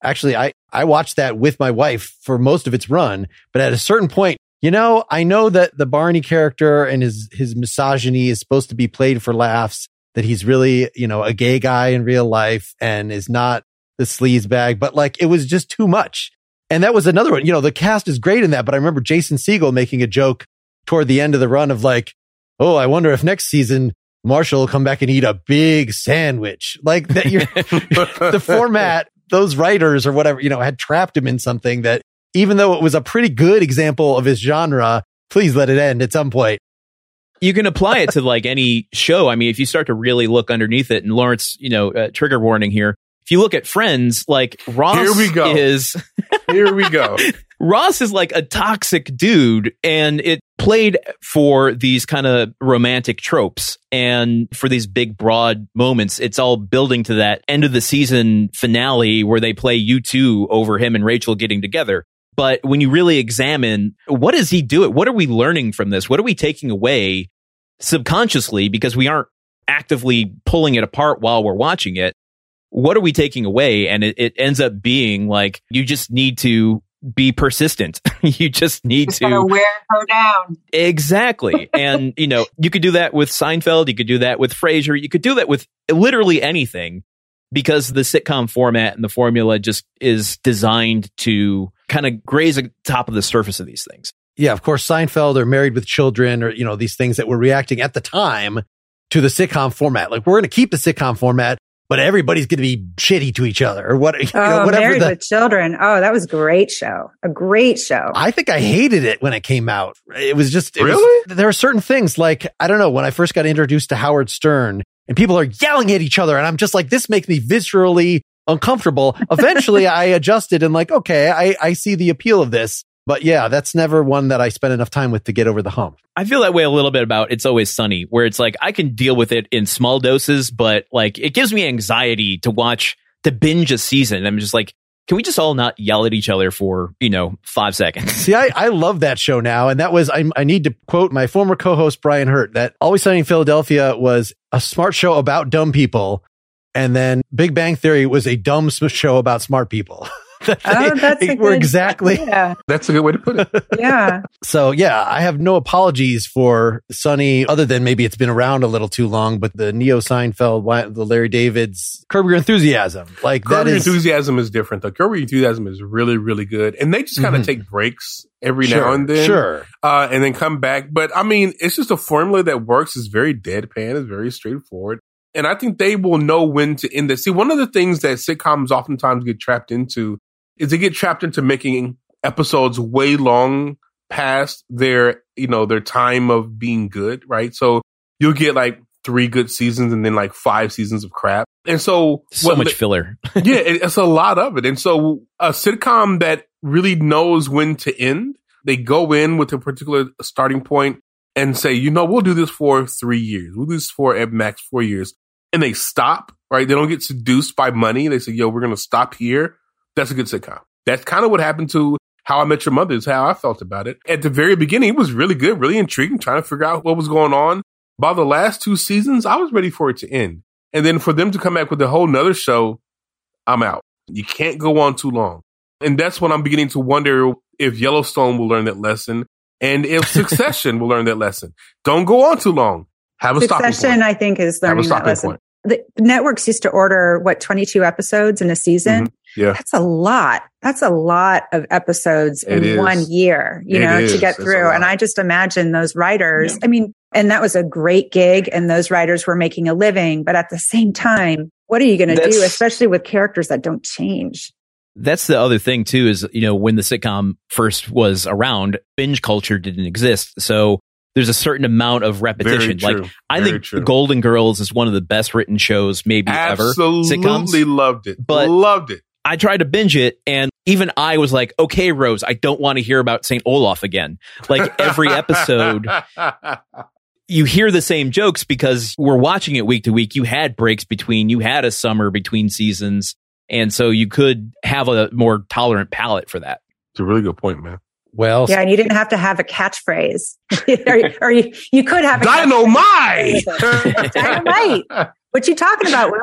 Actually, I, I watched that with my wife for most of its run, but at a certain point, you know, I know that the Barney character and his, his misogyny is supposed to be played for laughs, that he's really, you know, a gay guy in real life and is not the sleaze bag, but like it was just too much. And that was another one. You know, the cast is great in that, but I remember Jason Segel making a joke toward the end of the run of like, oh, I wonder if next season Marshall will come back and eat a big sandwich. Like that, you're, the format, those writers or whatever, you know, had trapped him in something that, even though it was a pretty good example of his genre, please let it end at some point. You can apply it to like any show. I mean, if you start to really look underneath it, and Lawrence, you know, uh, trigger warning here. If you look at Friends, like Ross Here we go. is Here we go. Ross is like a toxic dude, and it played for these kind of romantic tropes and for these big, broad moments. It's all building to that end of the season finale where they play U two over him and Rachel getting together. But when you really examine, what does he do? What are we learning from this? What are we taking away subconsciously, because we aren't actively pulling it apart while we're watching it? What are we taking away? And it, it ends up being like, you just need to be persistent. You just need Just to gotta wear her down. Exactly. And, you know, you could do that with Seinfeld. You could do that with Frasier. You could do that with literally anything, because the sitcom format and the formula just is designed to kind of graze at the top of the surface of these things. Yeah, of course, Seinfeld or Married with Children or, you know, these things that were reacting at the time to the sitcom format. Like, we're going to keep the sitcom format, but everybody's going to be shitty to each other or what, you Oh, know, whatever. Married the, with Children. Oh, that was a great show. A great show. I think I hated it when it came out. It was just, it Really? was, there are certain things like, I don't know, when I first got introduced to Howard Stern and people are yelling at each other and I'm just like, this makes me viscerally uncomfortable. Eventually I adjusted and like, okay, I, I see the appeal of this. But yeah, that's never one that I spent enough time with to get over the hump. I feel that way a little bit about It's Always Sunny, where it's like I can deal with it in small doses, but like it gives me anxiety to watch, to binge a season. I'm just like, can we just all not yell at each other for, you know, five seconds? See, I, I love that show now. And that was, I, I need to quote my former co-host, Brian Hurt, that Always Sunny in Philadelphia was a smart show about dumb people. And then Big Bang Theory was a dumb show about smart people. Oh, that's a we're good, exactly. Yeah. That's a good way to put it. Yeah. So yeah, I have no apologies for Sunny, other than maybe it's been around a little too long. But the Neo Seinfeld, the Larry David's, Curb Your Enthusiasm, like Curb that Your is Enthusiasm is different though. Curb Your Enthusiasm is really, really good, and they just kind of Mhm. take breaks every sure, now and then, Sure. uh, and then come back. But I mean, it's just a formula that works. It's very deadpan. It's very straightforward. And I think they will know when to end it. See, one of the things that sitcoms oftentimes get trapped into is they get trapped into making episodes way long past their, you know, their time of being good, right? So you'll get like three good seasons and then like five seasons of crap. And so So what much the- filler. yeah, it, it's a lot of it. And so a sitcom that really knows when to end, they go in with a particular starting point and say, you know, we'll do this for three years. We'll do this for at max four years. And they stop, right? They don't get seduced by money. They say, yo, we're going to stop here. That's a good sitcom. That's kind of what happened to How I Met Your Mother, is how I felt about it. At the very beginning, it was really good, really intriguing, trying to figure out what was going on. By the last two seasons, I was ready for it to end. And then for them to come back with a whole nother show, I'm out. You can't go on too long. And that's when I'm beginning to wonder if Yellowstone will learn that lesson and if Succession will learn that lesson. Don't go on too long. Have a stopping Succession, point. I think, is Have a learning that stopping lesson. point. The networks used to order, what, twenty-two episodes in a season? Mm-hmm. Yeah. That's a lot. That's a lot of episodes It in is. one year, you It know, is. to get It's a through. lot. And I just imagine those writers, Yeah. I mean, and that was a great gig and those writers were making a living. But at the same time, what are you going to That's- do, especially with characters that don't change? That's the other thing too, is, you know, when the sitcom first was around, binge culture didn't exist. So there's a certain amount of repetition. Very true. Like I Very think true. Golden Girls is one of the best written shows maybe ever. Absolutely Sitcoms. loved it. But- loved it. I tried to binge it, and even I was like, okay, Rose, I don't want to hear about Saint Olaf again. Like every episode, you hear the same jokes because we're watching it week to week. You had breaks between, you had a summer between seasons. And so you could have a more tolerant palate for that. It's a really good point, man. Well, Yeah, and you didn't have to have a catchphrase. or or you, you could have a Dynamite! catchphrase. Dynamite. What you talking about, Willis?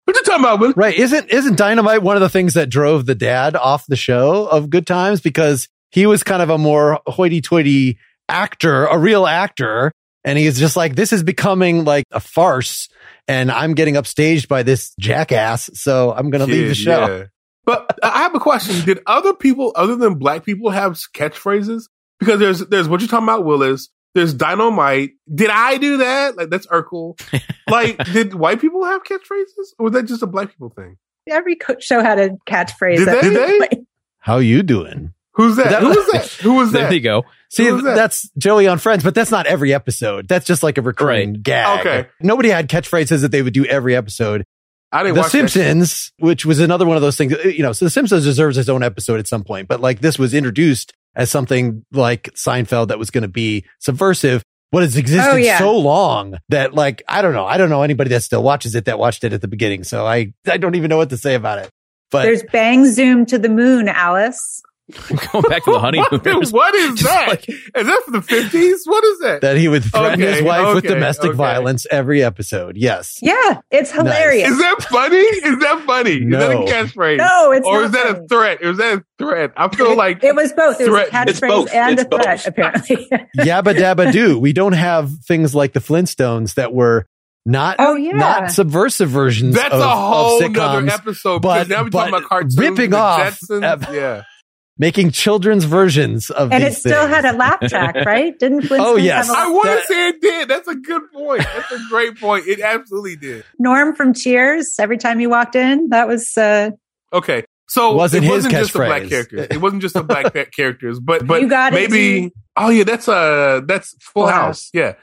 What you talking about, Will? Right. Isn't, isn't Dynamite one of the things that drove the dad off the show of Good Times? Because he was kind of a more hoity-toity actor, a real actor. And he's just like, this is becoming like a farce. And I'm getting upstaged by this jackass. So I'm going to leave the show. Yeah. But I have a question. Did other people, other than black people, have catchphrases? Because there's, there's what you're talking about, Willis. There's Dynamite. Did I do that? Like, that's Urkel. Like, did white people have catchphrases? Or was that just a black people thing? Every co- show had a catchphrase. Did they? Did they? How you doing? Who's that? Who was that? Who was that? There you go. See, that? that's Joey on Friends, but that's not every episode. That's just like a recurring Right. gag. Okay. Nobody had catchphrases that they would do every episode. I didn't The watch that shit. Simpsons, which was another one of those things, you know, so The Simpsons deserves its own episode at some point, but like this was introduced as something like Seinfeld that was going to be subversive. But it's existed Oh, yeah. so long that like, I don't know. I don't know anybody that still watches it that watched it at the beginning. So I, I don't even know what to say about it. But There's Bang Zoom to the Moon, Alice. Going back to the honeymooners. What is Just that? like- Is that from the fifties? What is that? that he would threaten Okay, his wife with okay, domestic okay. violence every episode. Yes. Yeah, it's hilarious. Is that funny? Is that funny? Is that a No. catchphrase? No, it's Or not is that funny. a threat? Is that a threat? I feel It, like it was both. It was a threat- It's catchphrase both. and It's a threat, both. apparently. Yabba dabba do. We don't have things like the Flintstones that were not, Oh, yeah. not subversive versions that's of, a whole of nother sitcoms, episode. but- Because now we're but talking about cartoons, ripping the off Jetsons. ev- yeah. making children's versions of And it these still things. had a laugh track, right? Didn't Flintstones Oh, yes. have a I laugh- want That- to say it did. That's a good point. That's a great point. It absolutely did. Norm from Cheers, every time you walked in, that was, uh, Okay. So Wasn't it his wasn't just the black catchphrase. characters. It wasn't just the black pa- characters, but but You got it, maybe. dude. Oh yeah, that's uh that's Full Full House. Yeah,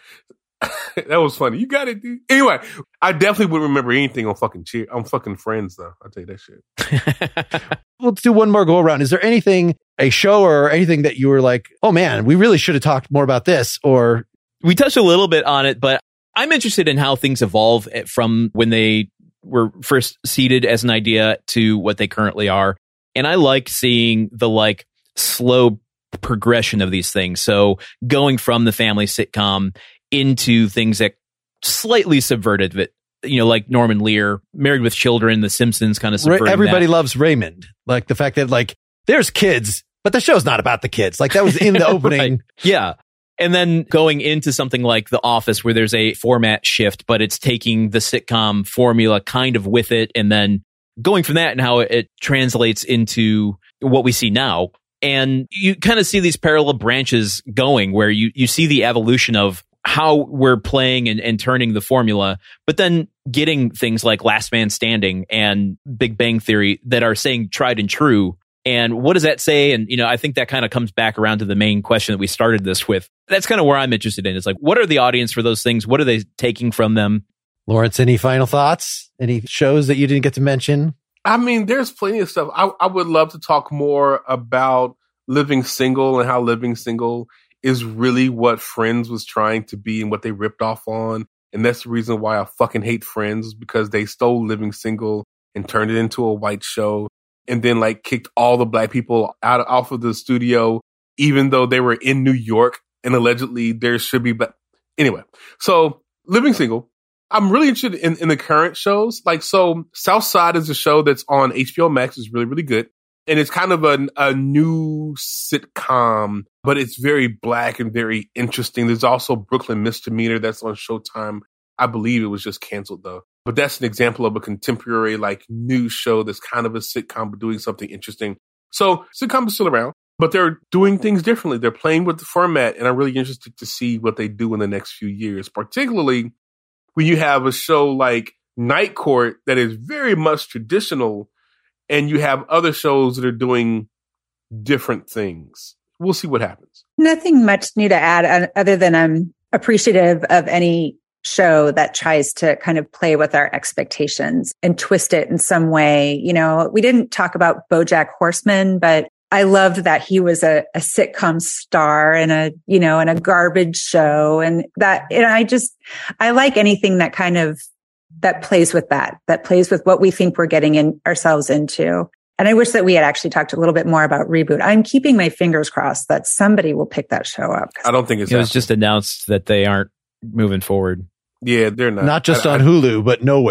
that was funny. You got it, dude. Anyway, I definitely wouldn't remember anything on fucking cheer on fucking Friends though. I'll tell you that shit. Let's do one more go around. Is there anything, a show or anything that you were like, oh man, we really should have talked more about this? Or We touched a little bit on it, but I'm interested in how things evolve from when they were first seeded as an idea to what they currently are. And I like seeing the like slow progression of these things. So going from the family sitcom into things that slightly subverted it, you know, like Norman Lear, Married with Children, The Simpsons kind of Ra- subverted everybody that. loves Raymond. Like the fact that like there's kids, but the show's not about the kids. Like that was in the opening. Right. Yeah. And then going into something like The Office, where there's a format shift, but it's taking the sitcom formula kind of with it, and then going from that and how it translates into what we see now. And you kind of see these parallel branches going where you, you see the evolution of how we're playing and, and turning the formula, but then getting things like Last Man Standing and Big Bang Theory that are saying tried and true. And what does that say? And, you know, I think that kind of comes back around to the main question that we started this with. That's kind of where I'm interested in. It's like, what are the audience for those things? What are they taking from them? Lawrence, any final thoughts? Any shows that you didn't get to mention? I mean, there's plenty of stuff. I, I would love to talk more about Living Single and how Living Single is really what Friends was trying to be and what they ripped off on. And that's the reason why I fucking hate Friends, because they stole Living Single and turned it into a white show and then like kicked all the black people out off of the studio, even though they were in New York and allegedly there should be black. Anyway, so Living Single, I'm really interested in, in the current shows. Like, so South Side is a show that's on H B O Max. It's really, really good. And it's kind of a, a new sitcom, but it's very black and very interesting. There's also Brooklyn Misdemeanor that's on Showtime. I believe it was just canceled though. But that's an example of a contemporary, like new show that's kind of a sitcom, but doing something interesting. So sitcoms are still around, but they're doing things differently. They're playing with the format, and I'm really interested to see what they do in the next few years, particularly when you have a show like Night Court that is very much traditional, and you have other shows that are doing different things. We'll see what happens. Nothing much new to add uh, other than I'm appreciative of any show that tries to kind of play with our expectations and twist it in some way. You know, we didn't talk about BoJack Horseman, but I loved that he was a, a sitcom star in a, you know, in a garbage show. And that, and I just, I like anything that kind of, that plays with that, that plays with what we think we're getting in ourselves into. And I wish that we had actually talked a little bit more about Reboot. I'm keeping my fingers crossed that somebody will pick that show up. I don't think it's It was happening. just announced that they aren't moving forward. Yeah, they're not. Not just I, on I, Hulu, but nowhere.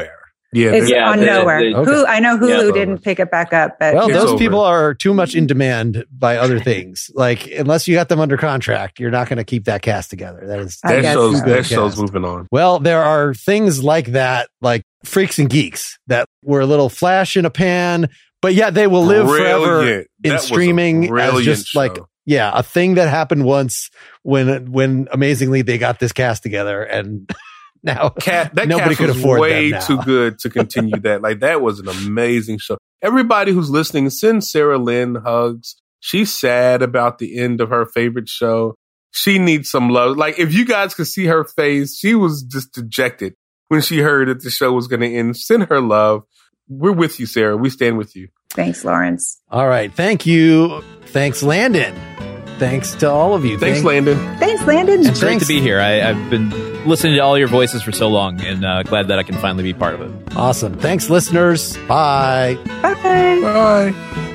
Yeah, It's Yeah, on they- nowhere. they- Okay. Who I know Hulu Yeah. didn't pick it back up, but Well, It's those over. people are too much in demand by other things. Like, unless you got them under contract, you're not going to keep that cast together. That is I that guess shows so. that Good shows cast. moving on. Well, there are things like that, like Freaks and Geeks, that were a little flash in a pan, but yeah, they will live forever Brilliant. in That was a streaming as brilliant just show. like, yeah, a thing that happened once when, when amazingly they got this cast together, and now Cat, that nobody cast could was afford way them now. too good to continue that. Like, that was an amazing show. Everybody who's listening, send Sarah Lynn hugs. She's sad about the end of her favorite show. She needs some love. Like, if you guys could see her face, she was just dejected when she heard that the show was going to end. Send her love. We're with you, Sarah. We stand with you. thanks, Lawrence. All right. Thank you. Thanks, Landon. Thanks to all of you. Thanks, Thank- Landon. Thanks, Landon. And It's great thanks- to be here. I, I've been listening to all your voices for so long, and uh, glad that I can finally be part of it. Awesome. Thanks, listeners. Bye. Bye. Bye.